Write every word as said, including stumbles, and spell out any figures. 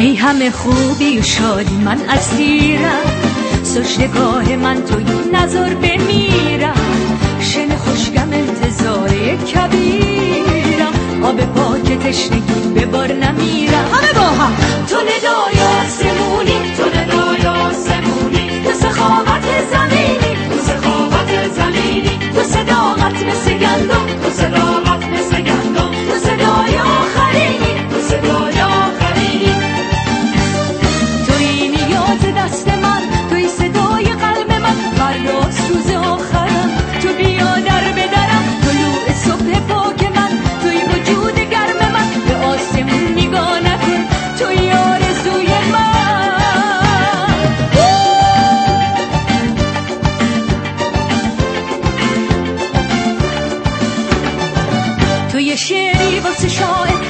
ای همه خوبی و شادی من اسیرم، سجدگاه من توی نظر بمیرم، شن خوشگم انتظار کبیرم، آب پاک تشنگی به بار نمیرم. همه با هم تو ندای آسمونی، تو ندای آسمونی، تو سخاوت زمینی، تو سخاوت زمینی، تو صداقت مثل گندم، تو صداقت مثل گندم، تو صدای آخرینی، تو صدای آخرینی، توی نیاز دست من، توی صدای قلب من، فرداست روز آخرم، تو بیا در بدرم، طلوع صبح پاک من، توی وجود گرم من، به آسمون نگاه نکن، توی آرزوی من. توی شعری واسه شاعر